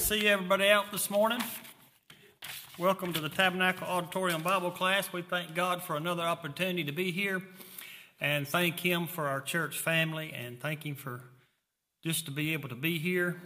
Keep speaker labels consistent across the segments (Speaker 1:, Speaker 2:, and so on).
Speaker 1: see everybody out this morning. Welcome to the Tabernacle Auditorium Bible class. We thank God for another opportunity to be here and thank Him for our church family and thank Him for just to be able to be here.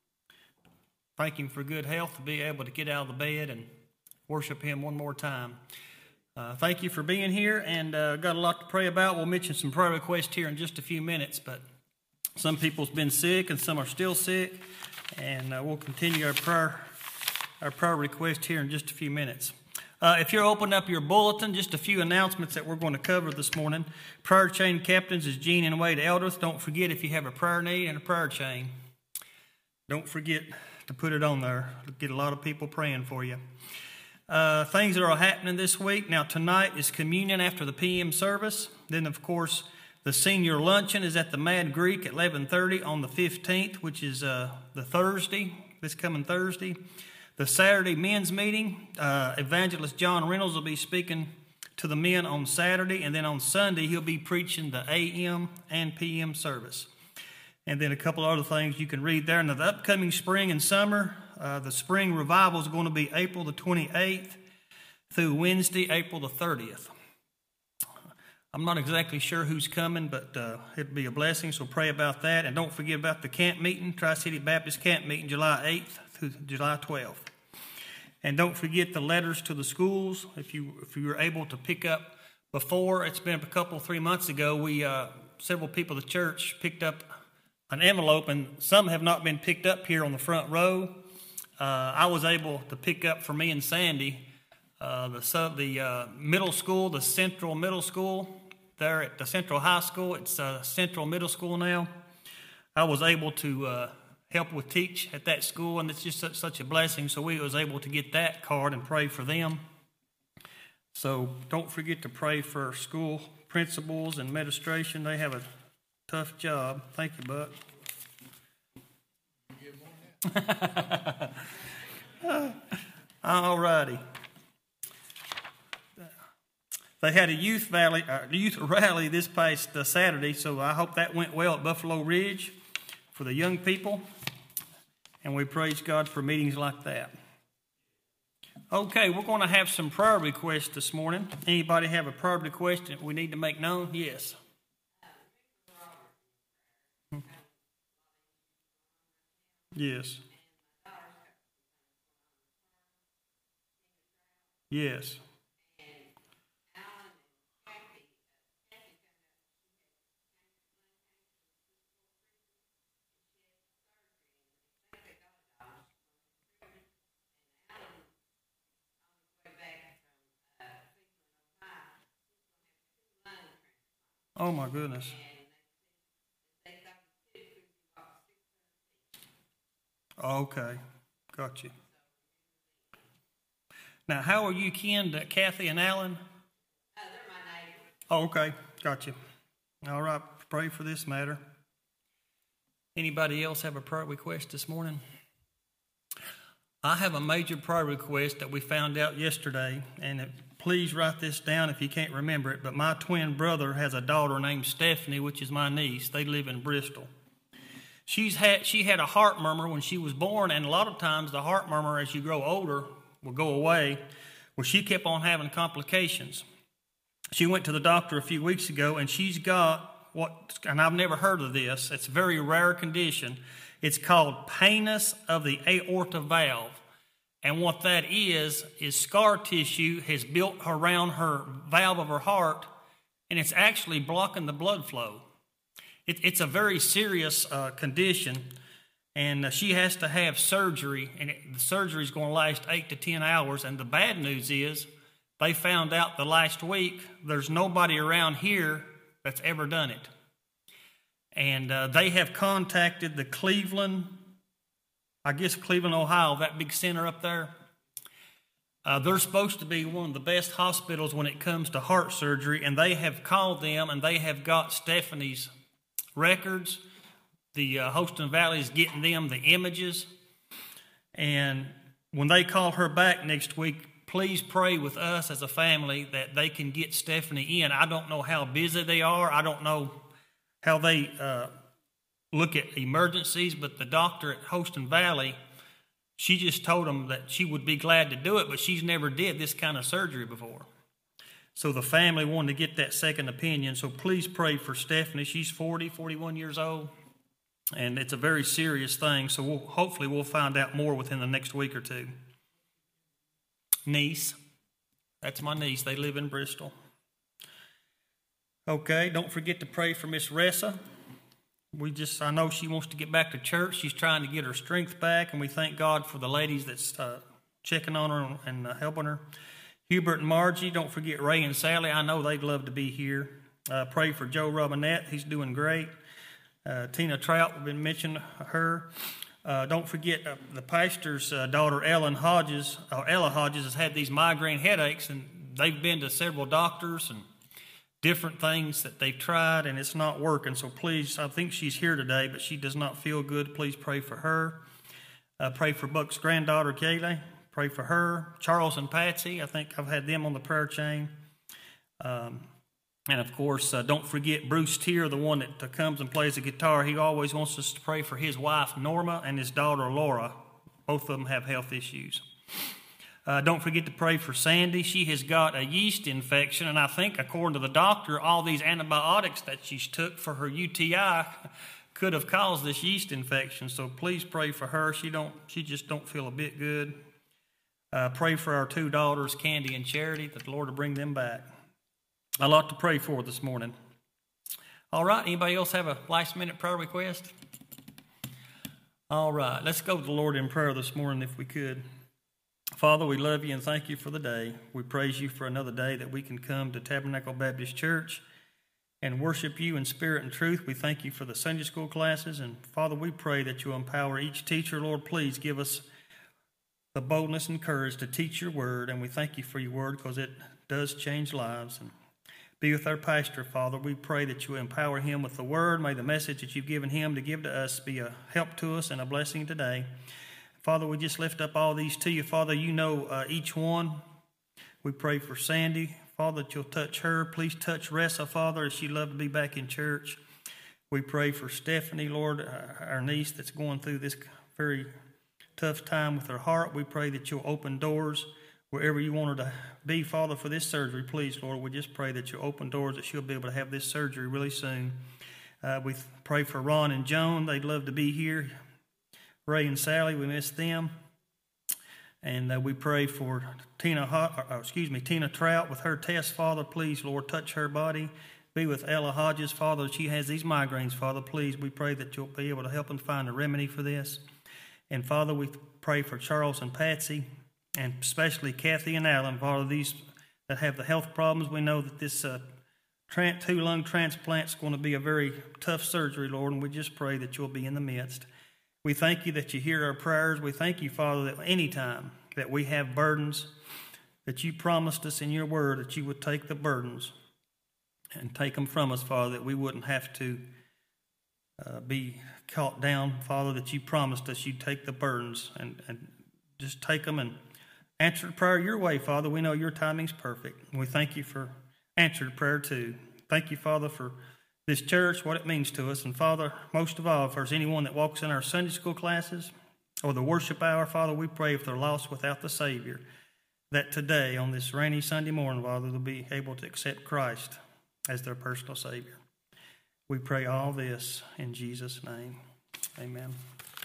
Speaker 1: Thank Him for good health to be able to get out of the bed and worship Him one more time. Thank you for being here, and got a lot to pray about. We'll mention some prayer requests here in just a few minutes, but some people's been sick and some are still sick, and we'll continue our prayer request here in just a few minutes. If you're opening up your bulletin, just a few announcements that we're going to cover this morning. Prayer chain captains is Gene and Wade Elders. Don't forget, if you have a prayer need and a prayer chain, don't forget to put it on there. It'll get a lot of people praying for you. Things that are happening this week. Now, tonight is communion after the PM service. Then, of course, the senior luncheon is at the Mad Greek at 11:30 on the 15th, which is the Thursday, this coming Thursday. The Saturday men's meeting, Evangelist John Reynolds will be speaking to the men on Saturday, and then on Sunday he'll be preaching the AM and PM service. And then a couple other things you can read there. And the upcoming spring and summer, the spring revival is going to be April the 28th through Wednesday, April the 30th. I'm not exactly sure who's coming, but it'll be a blessing, so pray about that. And don't forget about the camp meeting, Tri-City Baptist camp meeting, July 8th through July 12th. And don't forget the letters to the schools. If you were able to pick up before, it's been a 3 months ago, we several people at the church picked up an envelope, and some have not been picked up here on the front row. I was able to pick up for me and Sandy the middle school, the Central Middle School. There at the Central High School, it's Central Middle School now. I was able to help with teach at that school, and it's just such a blessing. So we was able to get that card and pray for them. So don't forget to pray for school principals and administration. They have a tough job. Thank you, Buck. All righty. They had a youth rally this past Saturday, so I hope that went well at Buffalo Ridge for the young people. And we praise God for meetings like that. Okay, we're going to have some prayer requests this morning. Anybody have a prayer request that we need to make known? Yes. Yes. Yes. Oh my goodness. Okay, got you. Now, how are you kin to Kathy and Alan?
Speaker 2: They're my neighbors.
Speaker 1: Oh, okay, got you. All right, pray for this matter. Anybody else have a prayer request this morning? I have a major prayer request that we found out yesterday, and please write this down if you can't remember it, but my twin brother has a daughter named Stephanie, which is my niece. They live in Bristol. She had a heart murmur when she was born, and a lot of times the heart murmur as you grow older will go away. Well, she kept on having complications. She went to the doctor a few weeks ago, and she's got and I've never heard of this, it's a very rare condition. It's called painus of the aorta valve. And what that is scar tissue has built around her valve of her heart, and it's actually blocking the blood flow. It's a very serious condition, and she has to have surgery, and the surgery is going to last 8 to 10 hours. And the bad news is they found out the last week there's nobody around here that's ever done it. And they have contacted the Cleveland, Ohio, that big center up there. They're supposed to be one of the best hospitals when it comes to heart surgery, and they have called them, and they have got Stephanie's records. The Holston Valley is getting them the images. And when they call her back next week, please pray with us as a family that they can get Stephanie in. I don't know how busy they are. I don't know how they look at emergencies, but the doctor at Holston Valley she just told them that she would be glad to do it, but she's never did this kind of surgery before. So the family wanted to get that second opinion. So please pray for Stephanie. She's 41 years old, and it's a very serious thing. So hopefully we'll find out more within the next week or two. Niece. That's my niece. They live in Bristol. Okay, don't forget to pray for Miss Ressa. I know she wants to get back to church. She's trying to get her strength back, and we thank God for the ladies that's checking on her and helping her. Hubert and Margie, don't forget Ray and Sally. I know they'd love to be here. Pray for Joe Robinette. He's doing great. Tina Trout, we've been mentioning her. Don't forget the pastor's daughter, Ella Hodges, has had these migraine headaches, and they've been to several doctors and different things that they've tried, and it's not working. So please, I think she's here today, but she does not feel good. Please pray for her. Pray for Buck's granddaughter, Kaylee. Pray for her. Charles and Patsy, I think I've had them on the prayer chain. And of course, don't forget Bruce Tier, the one that comes and plays the guitar. He always wants us to pray for his wife, Norma, and his daughter, Laura. Both of them have health issues. Don't forget to pray for Sandy. She has got a yeast infection, and I think, according to the doctor, all these antibiotics that she's took for her UTI could have caused this yeast infection. So please pray for her. She just don't feel a bit good. Pray for our two daughters, Candy and Charity, that the Lord will bring them back. A lot to pray for this morning. All right, anybody else have a last-minute prayer request? All right, let's go to the Lord in prayer this morning if we could. Father, we love you and thank you for the day. We praise you for another day that we can come to Tabernacle Baptist Church and worship you in spirit and truth. We thank you for the Sunday school classes. And Father, we pray that you empower each teacher. Lord, please give us the boldness and courage to teach your word. And we thank you for your word because it does change lives. And be with our pastor, Father. We pray that you empower him with the word. May the message that you've given him to give to us be a help to us and a blessing today. Father, we just lift up all these to you. Father, you know each one. We pray for Sandy. Father, that you'll touch her. Please touch Ressa, Father, as she'd love to be back in church. We pray for Stephanie, Lord, our niece that's going through this very tough time with her heart. We pray that you'll open doors wherever you want her to be, Father, for this surgery. Please, Lord, we just pray that you'll open doors that she'll be able to have this surgery really soon. We pray for Ron and Joan. They'd love to be here. Ray and Sally, we miss them. And we pray for Tina Trout with her test, Father. Please, Lord, touch her body. Be with Ella Hodges, Father. She has these migraines, Father. Please, we pray that you'll be able to help them find a remedy for this. And Father, we pray for Charles and Patsy, and especially Kathy and Alan, Father, these that have the health problems. We know that this two lung transplant is going to be a very tough surgery, Lord, and we just pray that you'll be in the midst. We thank you that you hear our prayers. We thank you, Father, that any time that we have burdens, that you promised us in your word that you would take the burdens and take them from us, Father, that we wouldn't have to be caught down, Father, that you promised us you'd take the burdens and just take them and answer the prayer your way, Father. We know your timing's perfect. And we thank you for answered prayer too. Thank you, Father, for this church, what it means to us. And Father, most of all, if there's anyone that walks in our Sunday school classes or the worship hour, Father, we pray if they're lost without the Savior, that today, on this rainy Sunday morning, Father, they'll be able to accept Christ as their personal Savior. We pray all this in Jesus' name. Amen.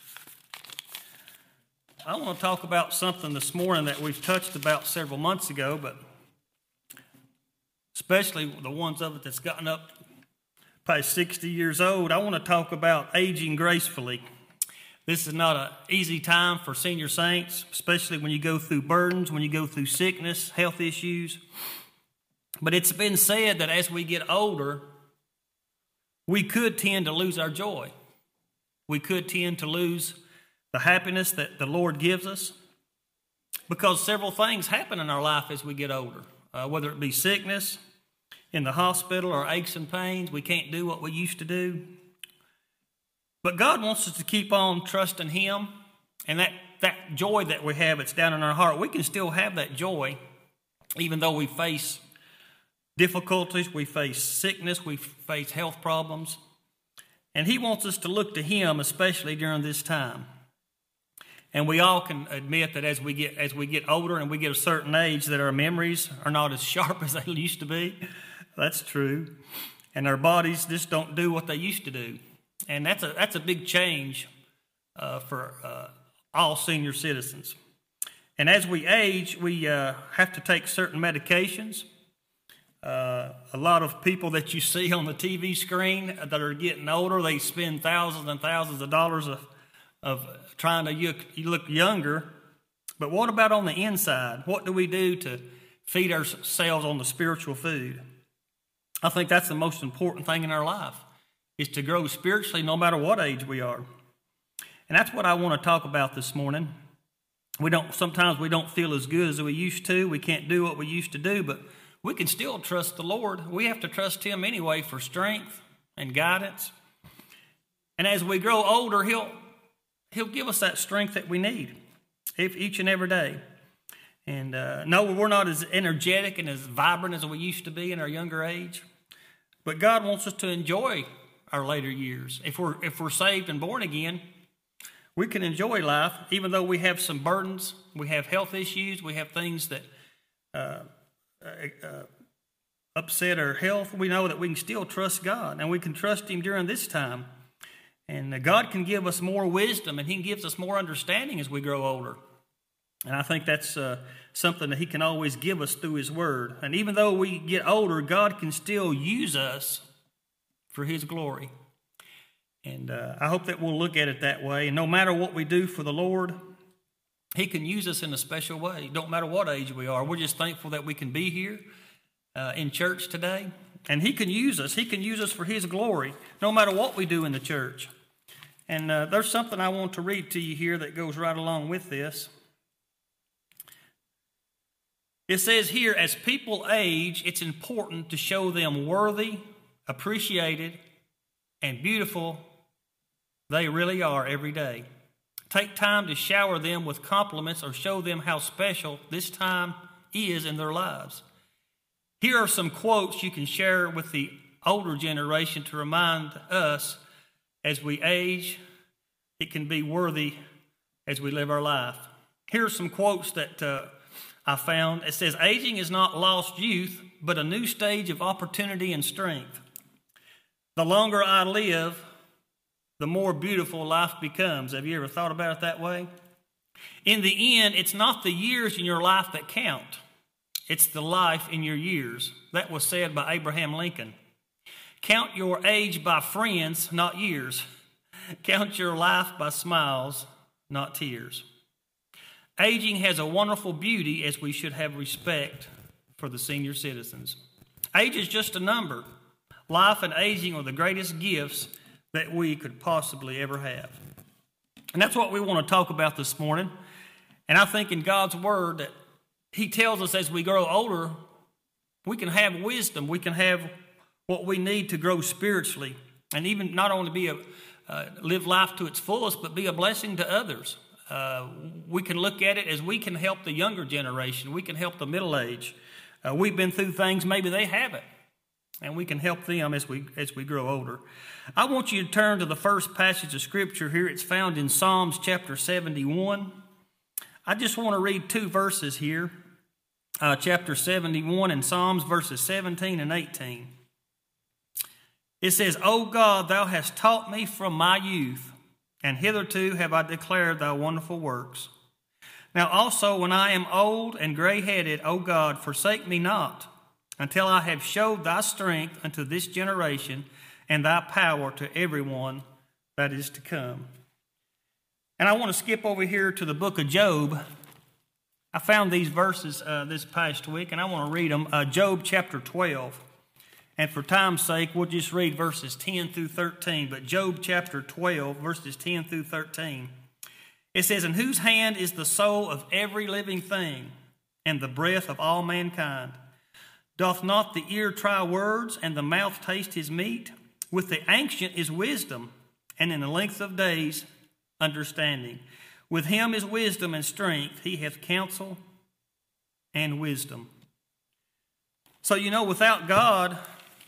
Speaker 1: I want to talk about something this morning that we've touched about several months ago, but especially the ones of it that's gotten up past 60 years old. I want to talk about aging gracefully. This is not an easy time for senior saints, especially when you go through burdens, when you go through sickness, health issues. But it's been said that as we get older, we could tend to lose our joy. We could tend to lose the happiness that the Lord gives us, because several things happen in our life as we get older, whether it be sickness, in the hospital, or aches and pains. We can't do what we used to do. But God wants us to keep on trusting Him, and that joy that we have, it's down in our heart. We can still have that joy even though we face difficulties, we face sickness, we face health problems. And He wants us to look to Him, especially during this time. And we all can admit that as we get older and we get a certain age, that our memories are not as sharp as they used to be. That's true. And our bodies just don't do what they used to do. And that's a big change for all senior citizens. And as we age, we have to take certain medications. A lot of people that you see on the TV screen that are getting older, they spend thousands and thousands of dollars of trying to look younger. But what about on the inside? What do we do to feed ourselves on the spiritual food? I think that's the most important thing in our life, is to grow spiritually no matter what age we are. And that's what I want to talk about this morning. Sometimes we don't feel as good as we used to. We can't do what we used to do, but we can still trust the Lord. We have to trust Him anyway for strength and guidance. And as we grow older, He'll give us that strength that we need each and every day. And no, we're not as energetic and as vibrant as we used to be in our younger age. But God wants us to enjoy our later years. If we're saved and born again, we can enjoy life, even though we have some burdens, we have health issues, we have things that upset our health. We know that we can still trust God, and we can trust Him during this time. And God can give us more wisdom, and He gives us more understanding as we grow older. And I think that's something that He can always give us through His Word. And even though we get older, God can still use us for His glory. And I hope that we'll look at it that way. And no matter what we do for the Lord, He can use us in a special way. Don't matter what age we are. We're just thankful that we can be here in church today. And He can use us. He can use us for His glory, no matter what we do in the church. And there's something I want to read to you here that goes right along with this. It says here, as people age, it's important to show them worthy, appreciated, and beautiful they really are every day. Take time to shower them with compliments or show them how special this time is in their lives. Here are some quotes you can share with the older generation to remind us as we age, it can be worthy as we live our life. Here are some quotes that I found. It says, aging is not lost youth, but a new stage of opportunity and strength. The longer I live, the more beautiful life becomes. Have you ever thought about it that way? In the end, it's not the years in your life that count. It's the life in your years. That was said by Abraham Lincoln. Count your age by friends, not years. Count your life by smiles, not tears. Aging has a wonderful beauty, as we should have respect for the senior citizens. Age is just a number. Life and aging are the greatest gifts that we could possibly ever have. And that's what we want to talk about this morning. And I think in God's Word that He tells us as we grow older, we can have wisdom. We can have what we need to grow spiritually. And even not only live life to its fullest, but be a blessing to others. We can look at it as we can help the younger generation. We can help the middle age. We've been through things maybe they haven't. And we can help them as we grow older. I want you to turn to the first passage of Scripture here. It's found in Psalms chapter 71. I just want to read two verses here. Chapter 71 in Psalms verses 17 and 18. It says, O God, Thou hast taught me from my youth, and hitherto have I declared Thy wonderful works. Now also when I am old and gray-headed, O God, forsake me not, until I have showed Thy strength unto this generation, and Thy power to everyone that is to come. And I want to skip over here to the book of Job. I found these verses this past week, and I want to read them. Job chapter 12. And for time's sake, we'll just read verses 10 through 13. But Job chapter 12, verses 10 through 13. It says, In whose hand is the soul of every living thing, and the breath of all mankind? Doth not the ear try words, and the mouth taste his meat? With the ancient is wisdom, and in the length of days understanding. With him is wisdom and strength. He hath counsel and wisdom. So, without God,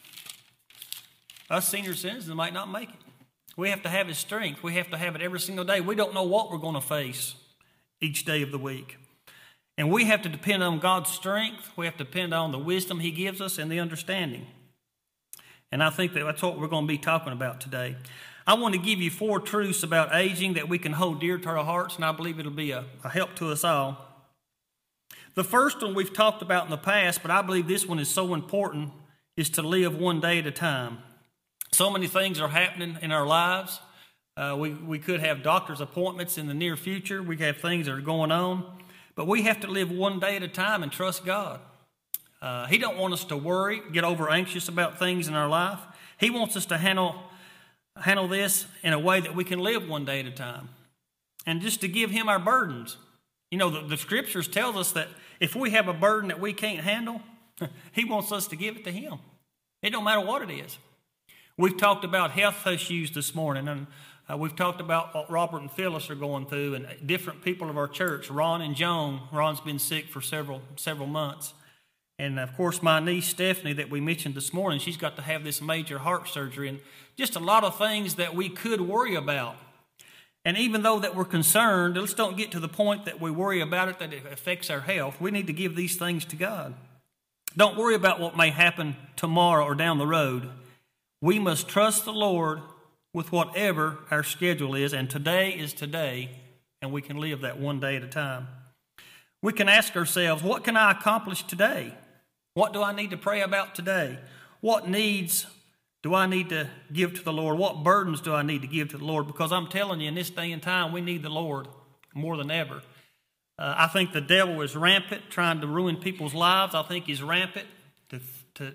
Speaker 1: us senior citizens might not make it. We have to have His strength. We have to have it every single day. We don't know what we're going to face each day of the week. And we have to depend on God's strength. We have to depend on the wisdom He gives us and the understanding. And I think that's what we're going to be talking about today. I want to give you 4 truths about aging that we can hold dear to our hearts, and I believe it'll be a help to us all. The first one we've talked about in the past, but I believe this one is so important, is to live one day at a time. So many things are happening in our lives. We could have doctor's appointments in the near future. We have things that are going on. But we have to live one day at a time and trust God. He don't want us to worry, get over anxious about things in our life. He wants us to handle this in a way that we can live one day at a time. And just to give Him our burdens. You know, the Scriptures tells us that if we have a burden that we can't handle, He wants us to give it to Him. It don't matter what it is. We've talked about health issues this morning, and we've talked about what Robert and Phyllis are going through, and different people of our church, Ron and Joan. Ron's been sick for several months. And, of course, my niece, Stephanie, that we mentioned this morning, she's got to have this major heart surgery, and just a lot of things that we could worry about. And even though that we're concerned, let's don't get to the point that we worry about it, that it affects our health. We need to give these things to God. Don't worry about what may happen tomorrow or down the road. We must trust the Lord with whatever our schedule is, and today is today, and we can live that one day at a time. We can ask ourselves, what can I accomplish today? What do I need to pray about today? What needs do I need to give to the Lord? What burdens do I need to give to the Lord? Because I'm telling you, in this day and time, we need the Lord more than ever. I think the devil is rampant, trying to ruin people's lives. I think he's rampant to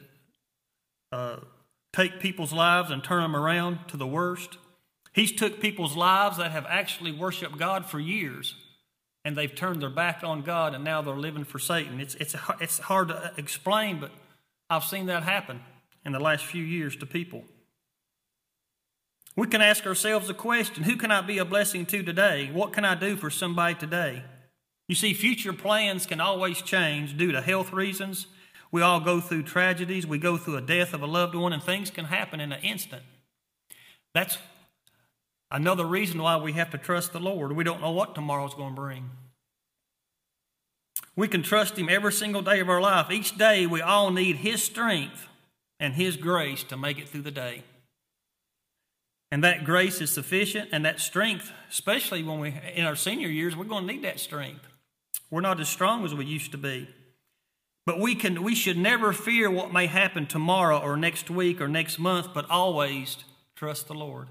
Speaker 1: take people's lives and turn them around to the worst. He's took people's lives that have actually worshiped God for years, and they've turned their back on God, and now they're living for Satan. It's hard to explain, but I've seen that happen in the last few years to people. We can ask ourselves the question, who can I be a blessing to today? What can I do for somebody today? You see, future plans can always change due to health reasons. We all go through tragedies. We go through a death of a loved one, and things can happen in an instant. That's another reason why we have to trust the Lord. We don't know what tomorrow's going to bring. We can trust Him every single day of our life. Each day we all need His strength and His grace to make it through the day. And that grace is sufficient, and that strength, especially when we in our senior years, we're going to need that strength. We're not as strong as we used to be. But we should never fear what may happen tomorrow or next week or next month, but always trust the Lord.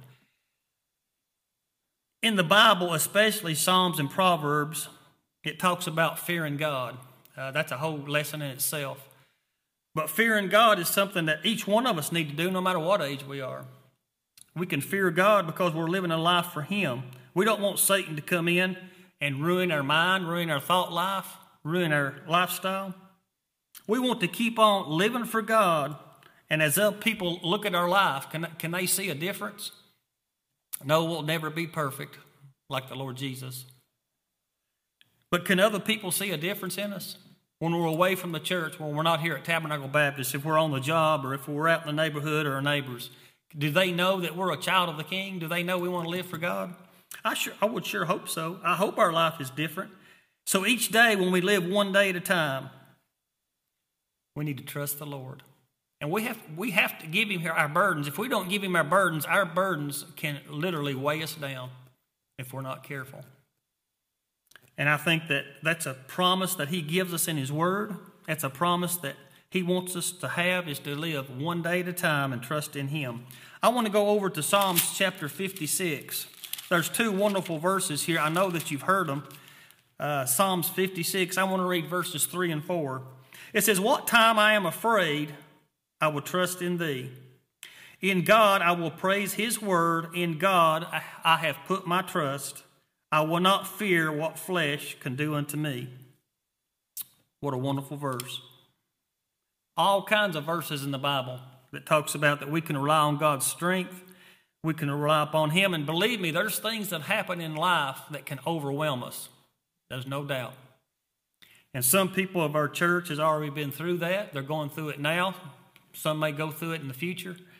Speaker 1: In the Bible, especially Psalms and Proverbs, it talks about fearing God. That's a whole lesson in itself. But fearing God is something that each one of us need to do no matter what age we are. We can fear God because we're living a life for Him. We don't want Satan to come in and ruin our mind, ruin our thought life, ruin our lifestyle. We want to keep on living for God, and as other people look at our life, can they see a difference? No, we'll never be perfect like the Lord Jesus. But can other people see a difference in us? When we're away from the church, when we're not here at Tabernacle Baptist, if we're on the job or if we're out in the neighborhood or our neighbors, do they know that we're a child of the King? Do they know we want to live for God? I would sure hope so. I hope our life is different. So each day when we live one day at a time, we need to trust the Lord. And we have to give Him our burdens. If we don't give Him our burdens can literally weigh us down if we're not careful. And I think that that's a promise that He gives us in His Word. That's a promise that He wants us to have, is to live one day at a time and trust in Him. I want to go over to Psalms chapter 56. There's 2 wonderful verses here. I know that you've heard them. Psalms 56, I want to read verses 3 and 4. It says, "What time I am afraid, I will trust in Thee. In God I will praise His word. In God I have put my trust. I will not fear what flesh can do unto me." What a wonderful verse. All kinds of verses in the Bible that talks about that we can rely on God's strength. We can rely upon Him. And believe me, there's things that happen in life that can overwhelm us. There's no doubt. And some people of our church has already been through that. They're going through it now. Some may go through it in the future.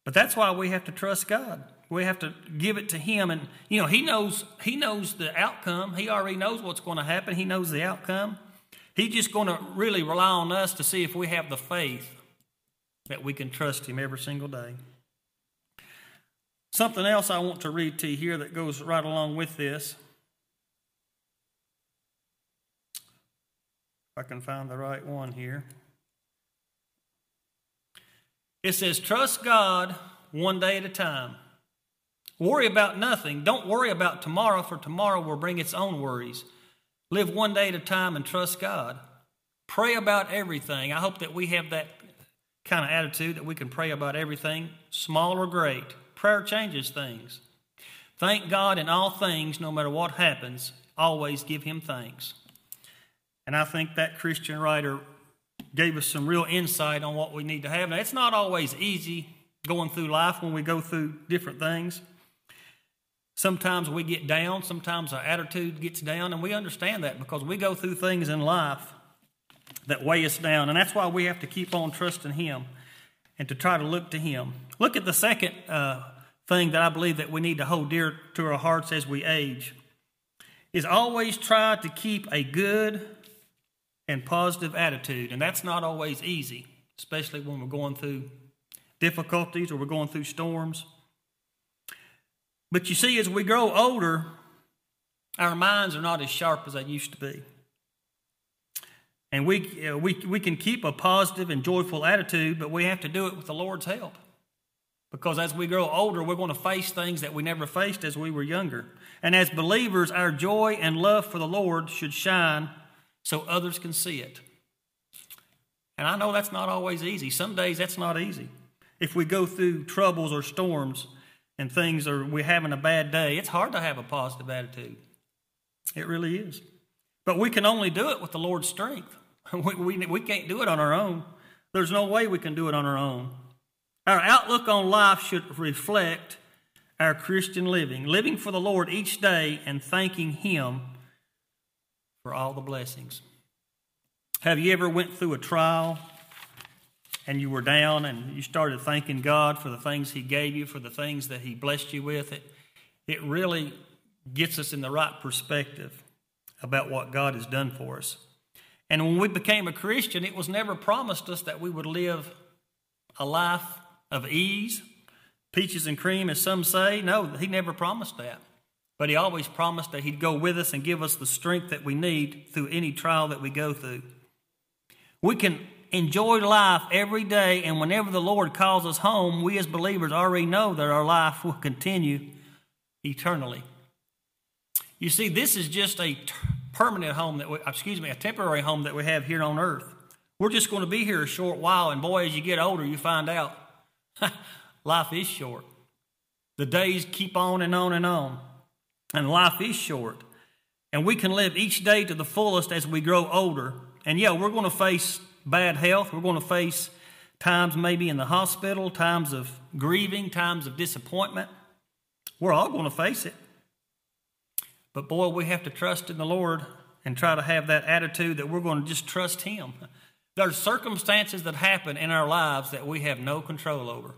Speaker 1: But that's why we have to trust God. We have to give it to Him. And, He knows the outcome. He already knows what's going to happen. He knows the outcome. He's just going to really rely on us to see if we have the faith that we can trust Him every single day. Something else I want to read to you here that goes right along with this. If I can find the right one here. It says, trust God one day at a time. Worry about nothing. Don't worry about tomorrow, for tomorrow will bring its own worries. Live one day at a time and trust God. Pray about everything. I hope that we have that kind of attitude, that we can pray about everything, small or great. Prayer changes things. Thank God in all things, no matter what happens. Always give Him thanks. And I think that Christian writer gave us some real insight on what we need to have. Now, it's not always easy going through life when we go through different things. Sometimes we get down. Sometimes our attitude gets down. And we understand that because we go through things in life that weigh us down. And that's why we have to keep on trusting Him and to try to look to Him. Look at the second thing that I believe that we need to hold dear to our hearts as we age, is always try to keep a good and positive attitude. And that's not always easy, especially when we're going through difficulties or we're going through storms. But you see, as we grow older, our minds are not as sharp as they used to be. And we can keep a positive and joyful attitude, but we have to do it with the Lord's help. Because as we grow older, we're going to face things that we never faced as we were younger. And as believers, our joy and love for the Lord should shine so others can see it. And I know that's not always easy. Some days that's not easy. If we go through troubles or storms and things, or we're having a bad day, it's hard to have a positive attitude. It really is. But we can only do it with the Lord's strength. We can't do it on our own. There's no way we can do it on our own. Our outlook on life should reflect our Christian living for the Lord each day and thanking Him for all the blessings. Have you ever went through a trial and you were down and you started thanking God for the things He gave you, for the things that He blessed you with? It really gets us in the right perspective about what God has done for us. And when we became a Christian, it was never promised us that we would live a life of ease, peaches and cream, as some say. No, He never promised that. But He always promised that He'd go with us and give us the strength that we need through any trial that we go through. We can enjoy life every day, and whenever the Lord calls us home, we as believers already know that our life will continue eternally. You see, this is just a permanent home a temporary home that we have here on earth. We're just going to be here a short while, and boy, as you get older, you find out life is short. The days keep on and on and on, and life is short. And we can live each day to the fullest as we grow older. And yeah, we're going to face bad health. We're going to face times maybe in the hospital, times of grieving, times of disappointment. We're all going to face it. But boy, we have to trust in the Lord and try to have that attitude that we're going to just trust Him. There's circumstances that happen in our lives that we have no control over.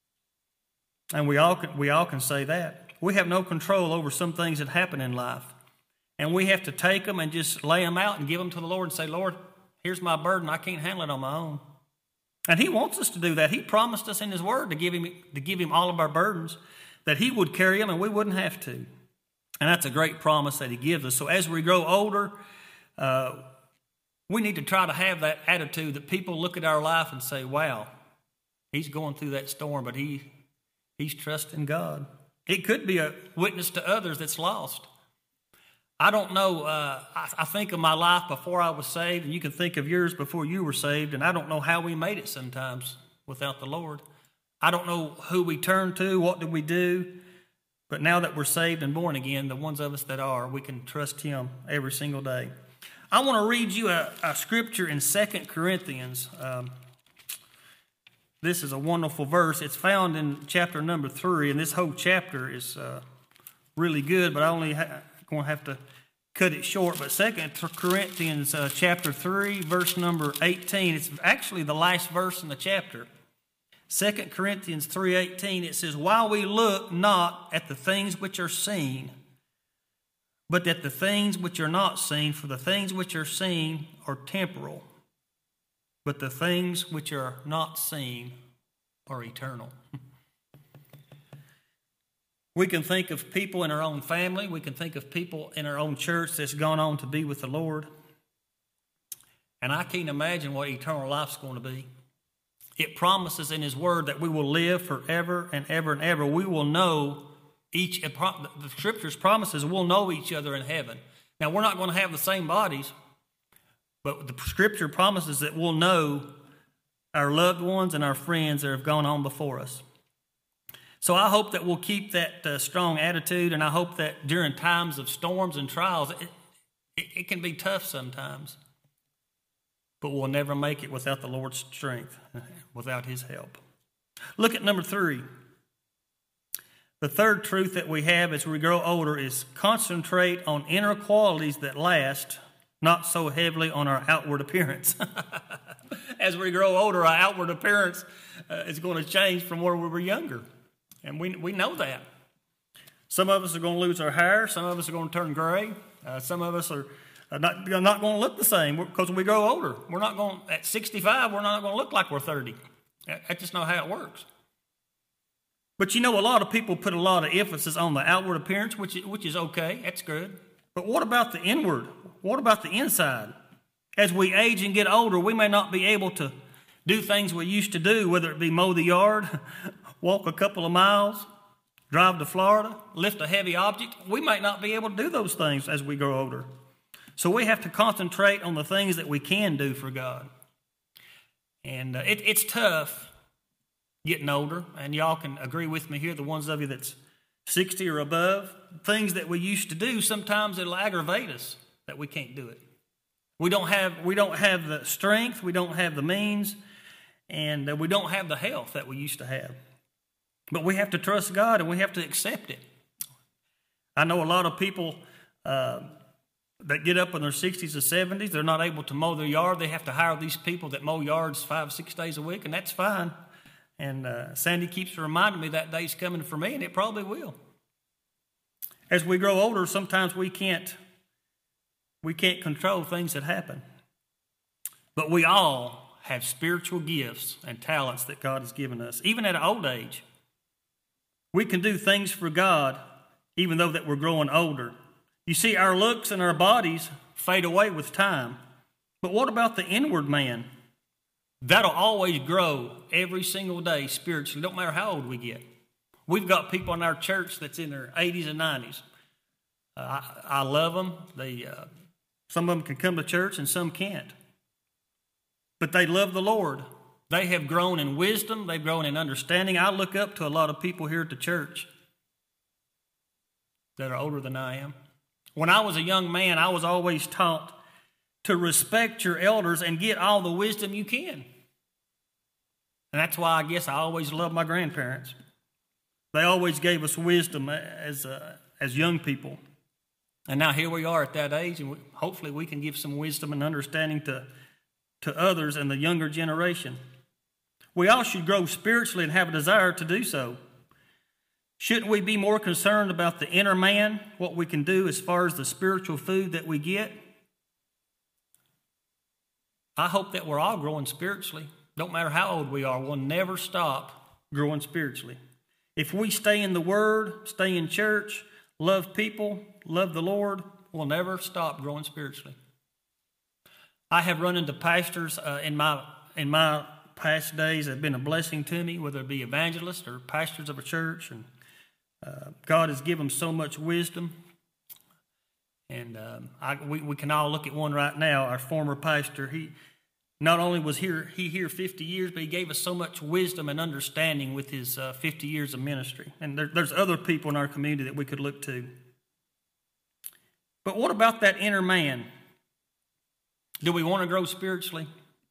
Speaker 1: And we all can say that. We have no control over some things that happen in life. And we have to take them and just lay them out and give them to the Lord and say, Lord, here's my burden. I can't handle it on my own. And He wants us to do that. He promised us in His Word to give Him all of our burdens, that He would carry them and we wouldn't have to. And that's a great promise that He gives us. So as we grow older, we need to try to have that attitude that people look at our life and say, wow, he's going through that storm, but he's trusting God. It could be a witness to others that's lost. I don't know. I think of my life before I was saved, and you can think of yours before you were saved, and I don't know how we made it sometimes without the Lord. I don't know who we turned to, what did we do. But now that we're saved and born again, the ones of us that are, we can trust Him every single day. I want to read you a scripture in 2 Corinthians. This is a wonderful verse. It's found in chapter number 3, and this whole chapter is really good, but I only going to have to cut it short. But 2 Corinthians chapter 3, verse number 18, it's actually the last verse in the chapter. 2 Corinthians 3:18, it says, while we look not at the things which are seen, but at the things which are not seen, for the things which are seen are temporal, but the things which are not seen are eternal. We can think of people in our own family. We can think of people in our own church that's gone on to be with the Lord. And I can't imagine what eternal life's going to be. It promises in His Word that we will live forever and ever and ever. We will know the Scriptures promises we'll know each other in heaven. Now, we're not going to have the same bodies, but the Scripture promises that we'll know our loved ones and our friends that have gone on before us. So I hope that we'll keep that strong attitude, and I hope that during times of storms and trials, it can be tough sometimes, but we'll never make it without the Lord's strength, without His help. Look at number 3. The third truth that we have as we grow older is concentrate on inner qualities that last, not so heavily on our outward appearance. As we grow older, our outward appearance is going to change from where we were younger. And we know that. Some of us are going to lose our hair. Some of us are going to turn gray. Some of us are not going to look the same because we grow older. We're not going, at 65, we're not going to look like we're 30. That's just not how it works. But you know, a lot of people put a lot of emphasis on the outward appearance, which is okay. That's good. But what about the inward? What about the inside? As we age and get older, we may not be able to do things we used to do, whether it be mow the yard, walk a couple of miles, drive to Florida, lift a heavy object. We might not be able to do those things as we grow older. So we have to concentrate on the things that we can do for God. And it's tough getting older, and y'all can agree with me here, the ones of you that's 60 or above. Things that we used to do, sometimes it'll aggravate us that we can't do it. We don't have the strength, we don't have the means, and we don't have the health that we used to have. But we have to trust God, and we have to accept it. I know a lot of people that get up in their 60s or 70s, they're not able to mow their yard. They have to hire these people that mow yards 5-6 days a week, and that's fine. And Sandy keeps reminding me that day's coming for me, and it probably will. As we grow older, sometimes we can't control things that happen. But we all have spiritual gifts and talents that God has given us, even at an old age. We can do things for God even though that we're growing older. You see, our looks and our bodies fade away with time. But what about the inward man? That'll always grow every single day spiritually, no matter how old we get. We've got people in our church that's in their 80s and 90s. I love them. Some of them can come to church and some can't. But they love the Lord. They have grown in wisdom. They've grown in understanding. I look up to a lot of people here at the church that are older than I am. When I was a young man, I was always taught to respect your elders and get all the wisdom you can. And that's why I guess I always loved my grandparents. They always gave us wisdom as young people. And now here we are at that age, and hopefully we can give some wisdom and understanding to others and the younger generation. We all should grow spiritually and have a desire to do so. Shouldn't we be more concerned about the inner man, what we can do as far as the spiritual food that we get? I hope that we're all growing spiritually. Don't matter how old we are, we'll never stop growing spiritually. If we stay in the Word, stay in church, love people, love the Lord, we'll never stop growing spiritually. I have run into pastors in my past days that have been a blessing to me, whether it be evangelists or pastors of a church, and God has given them so much wisdom. And we can all look at one right now, our former pastor. He not only was here 50 years, but he gave us so much wisdom and understanding with his 50 years of ministry. And there's other people in our community that we could look to. But what about that inner man? Do we want to grow spiritually?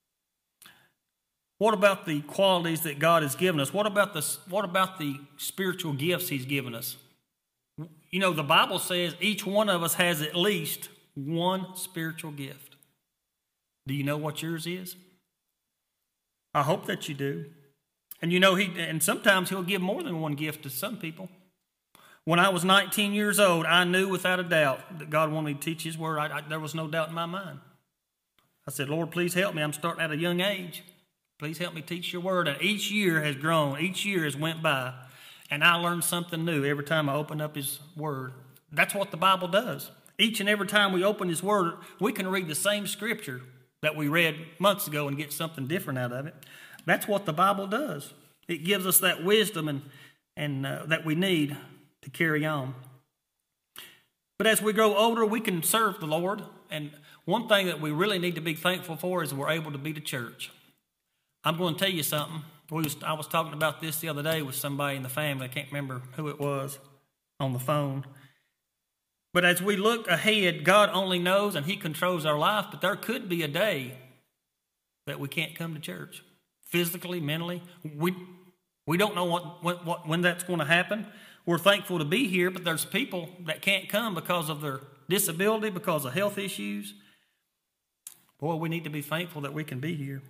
Speaker 1: What about the qualities that God has given us? What about the spiritual gifts He's given us? You know, the Bible says each one of us has at least one spiritual gift. Do you know what yours is? I hope that you do. And and sometimes he'll give more than one gift to some people. When I was 19 years old, I knew without a doubt that God wanted me to teach his word. There was no doubt in my mind. I said, Lord, please help me. I'm starting at a young age. Please help me teach your word. And each year has grown. Each year has went by. And I learned something new every time I open up his word. That's what the Bible does. Each and every time we open his word, we can read the same scripture that we read months ago and get something different out of it. That's what the Bible does. It gives us that wisdom and that we need to carry on. But as we grow older, we can serve the Lord. And one thing that we really need to be thankful for is we're able to be the church. I'm going to tell you something. I was talking about this the other day with somebody in the family. I can't remember who it was on the phone. But as we look ahead, God only knows and he controls our life. But there could be a day that we can't come to church. Physically, mentally. We don't know when that's going to happen. We're thankful to be here, but there's people that can't come because of their disability, because of health issues. Boy, we need to be thankful that we can be here.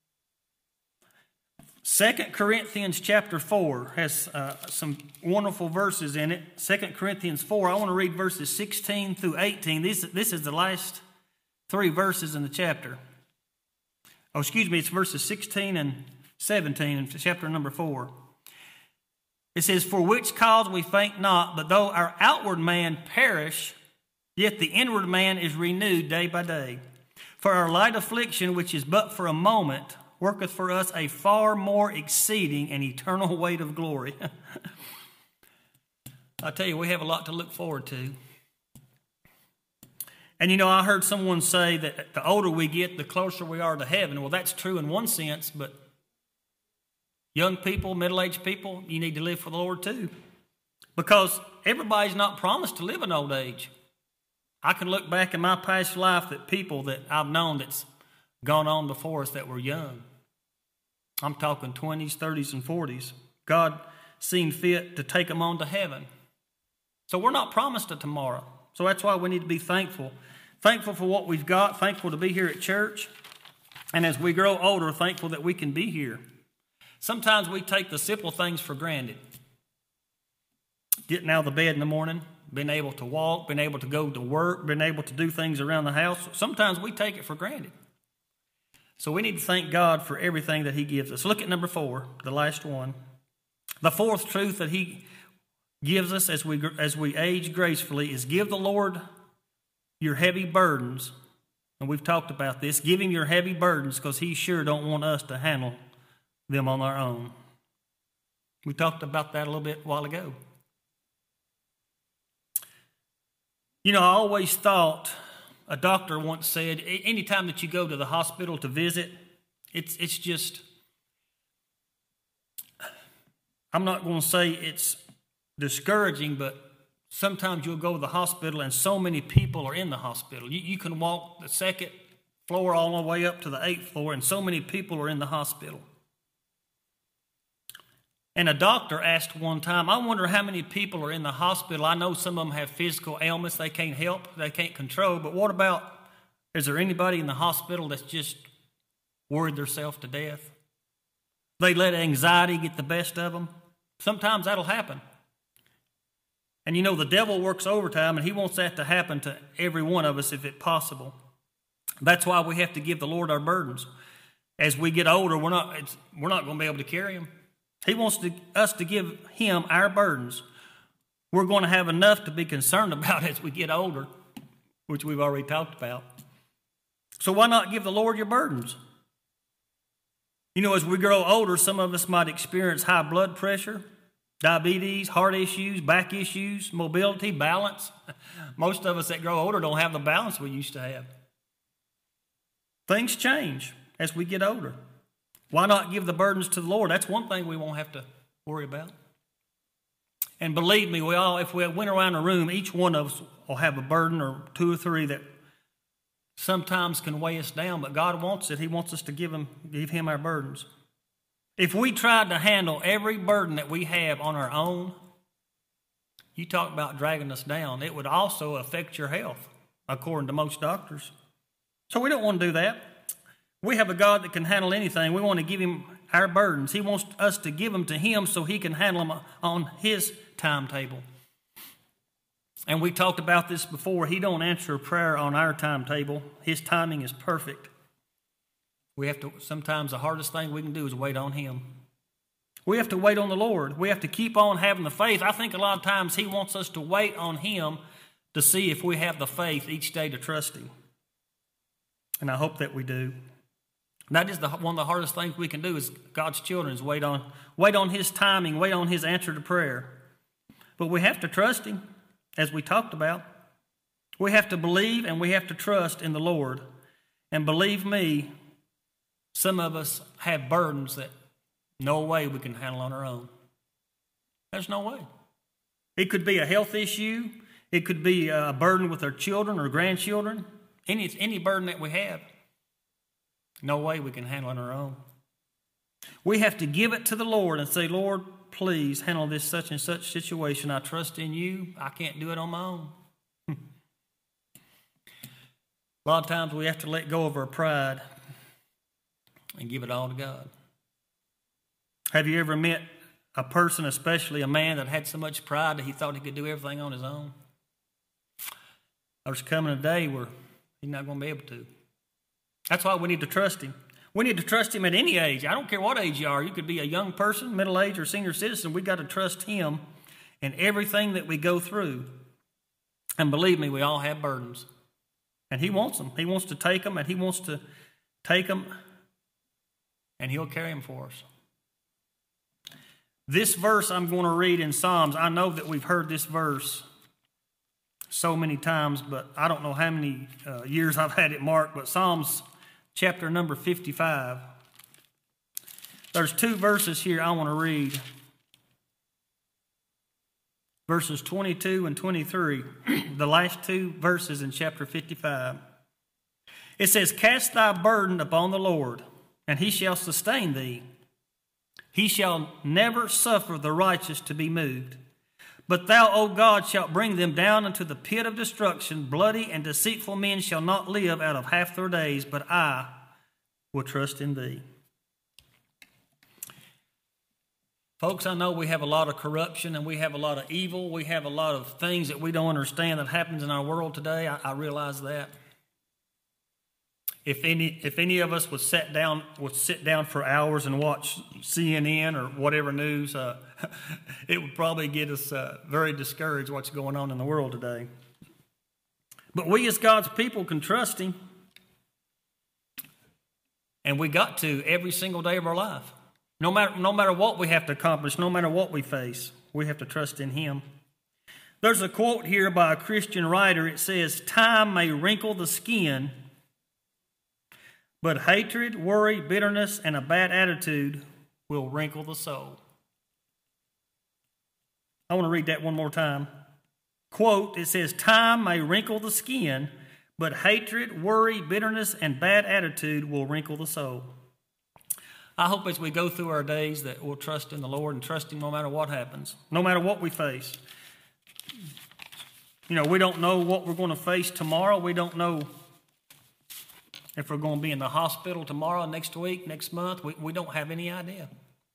Speaker 1: 2 Corinthians chapter 4 has some wonderful verses in it. 2 Corinthians 4, I want to read verses 16 through 18. This is the last 3 verses in the chapter. It's verses 16 and 17 in chapter number 4. It says, "For which cause we faint not, but though our outward man perish, yet the inward man is renewed day by day. For our light affliction, which is but for a moment, worketh for us a far more exceeding and eternal weight of glory." I tell you, we have a lot to look forward to. And I heard someone say that the older we get, the closer we are to heaven. Well, that's true in one sense, but young people, middle-aged people, you need to live for the Lord too. Because everybody's not promised to live an old age. I can look back in my past life that people that I've known that's gone on before us that were young. I'm talking 20s, 30s, and 40s. God seen fit to take them on to heaven. So we're not promised a tomorrow. So that's why we need to be thankful. Thankful for what we've got. Thankful to be here at church. And as we grow older, thankful that we can be here. Sometimes we take the simple things for granted. Getting out of the bed in the morning, being able to walk, being able to go to work, being able to do things around the house. Sometimes we take it for granted. So we need to thank God for everything that he gives us. Look at number 4, the last one. The fourth truth that he gives us as we age gracefully is give the Lord your heavy burdens. And we've talked about this. Give him your heavy burdens because he sure don't want us to handle them on our own. We talked about that a little bit a while ago. I always thought, a doctor once said, anytime that you go to the hospital to visit, it's just, I'm not going to say it's discouraging, but sometimes you'll go to the hospital and so many people are in the hospital. You can walk the 2nd floor all the way up to the 8th floor and so many people are in the hospital. And a doctor asked one time, I wonder how many people are in the hospital. I know some of them have physical ailments they can't help, they can't control, but what about, is there anybody in the hospital that's just worried themselves to death? They let anxiety get the best of them. Sometimes that'll happen. And the devil works overtime and he wants that to happen to every one of us if it's possible. That's why we have to give the Lord our burdens. As we get older, we're not going to be able to carry them. He wants us to give him our burdens. We're going to have enough to be concerned about as we get older, which we've already talked about. So why not give the Lord your burdens? As we grow older, some of us might experience high blood pressure, diabetes, heart issues, back issues, mobility, balance. Most of us that grow older don't have the balance we used to have. Things change as we get older. Why not give the burdens to the Lord? That's one thing we won't have to worry about. And believe me, if we went around the room, each one of us will have a burden or 2 or 3 that sometimes can weigh us down, but God wants it. He wants us to give him our burdens. If we tried to handle every burden that we have on our own, you talk about dragging us down, it would also affect your health, according to most doctors. So we don't want to do that. We have a God that can handle anything. We want to give him our burdens. He wants us to give them to Him so He can handle them on His timetable. And we talked about this before. He don't answer a prayer on our timetable. His timing is perfect. Sometimes the hardest thing we can do is wait on Him. We have to wait on the Lord. We have to keep on having the faith. I think a lot of times He wants us to wait on Him to see if we have the faith each day to trust Him. And I hope that we do. That is one of the hardest things we can do as God's children is wait on His timing, wait on His answer to prayer. But we have to trust Him, as we talked about. We have to believe and we have to trust in the Lord. And believe me, some of us have burdens that no way we can handle on our own. There's no way. It could be a health issue. It could be a burden with our children or grandchildren. Any burden that we have, no way we can handle on our own. We have to give it to the Lord and say, Lord, please handle this such and such situation. I trust in you. I can't do it on my own. A lot of times we have to let go of our pride and give it all to God. Have you ever met a person, especially a man, that had so much pride that he thought he could do everything on his own? There's coming a day where he's not going to be able to. That's why we need to trust Him. We need to trust Him at any age. I don't care what age you are. You could be a young person, middle age, or senior citizen. We've got to trust Him in everything that we go through. And believe me, we all have burdens. And He wants them. He wants to take them, and He wants to take them, and He'll carry them for us. This verse I'm going to read in Psalms, I know that we've heard this verse so many times, but I don't know how many years I've had it marked, but Psalms chapter number 55. There's two verses here I want to read. Verses 22 and 23, the last two verses in chapter 55. It says, Cast thy burden upon the Lord, and He shall sustain thee. He shall never suffer the righteous to be moved. But thou, O God, shalt bring them down into the pit of destruction. Bloody and deceitful men shall not live out of half their days, but I will trust in thee. Folks, I know we have a lot of corruption and we have a lot of evil. We have a lot of things that we don't understand that happens in our world today. I realize that. If any of us would sit down for hours and watch CNN or whatever news, it would probably get us very discouraged what's going on in the world today. But we as God's people can trust Him. And we got to every single day of our life. No matter what we have to accomplish, no matter what we face, we have to trust in Him. There's a quote here by a Christian writer. It says, Time may wrinkle the skin, but hatred, worry, bitterness, and a bad attitude will wrinkle the soul. I want to read that one more time. Quote, it says, Time may wrinkle the skin, but hatred, worry, bitterness, and bad attitude will wrinkle the soul. I hope as we go through our days that we'll trust in the Lord and trust Him no matter what happens, no matter what we face. You know, we don't know what we're going to face tomorrow. We don't know if we're going to be in the hospital tomorrow, next week, next month. We don't have any idea.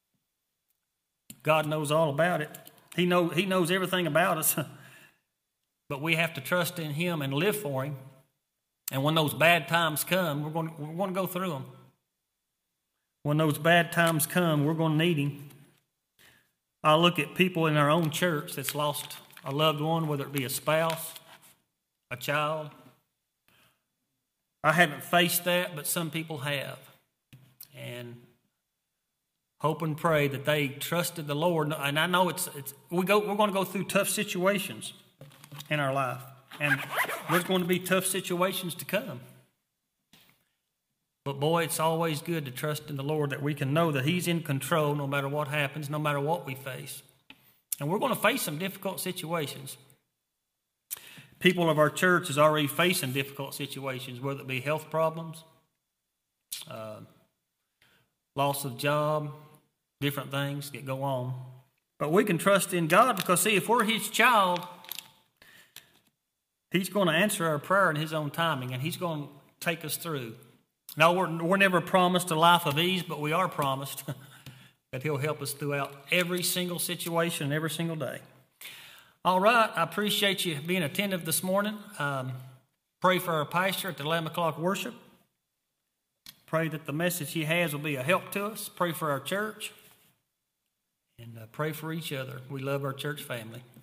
Speaker 1: God knows all about it. He knows everything about us. But we have to trust in Him and live for Him. And when those bad times come, we're going to go through them. When those bad times come, we're going to need Him. I look at people in our own church that's lost a loved one, whether it be a spouse, a child. I haven't faced that, but some people have. And hope and pray that they trusted the Lord. And I know we're going to go through tough situations in our life. And there's going to be tough situations to come. But boy, it's always good to trust in the Lord, that we can know that He's in control no matter what happens, no matter what we face. And we're going to face some difficult situations. People of our church is already facing difficult situations, whether it be health problems, loss of job, different things that go on. But we can trust in God because, see, if we're His child, He's going to answer our prayer in His own timing, and He's going to take us through. No, we're never promised a life of ease, but we are promised that He'll help us throughout every single situation, every single day. All right, I appreciate you being attentive this morning. Pray for our pastor at the 11 o'clock worship. Pray that the message he has will be a help to us. Pray for our church. And pray for each other. We love our church family.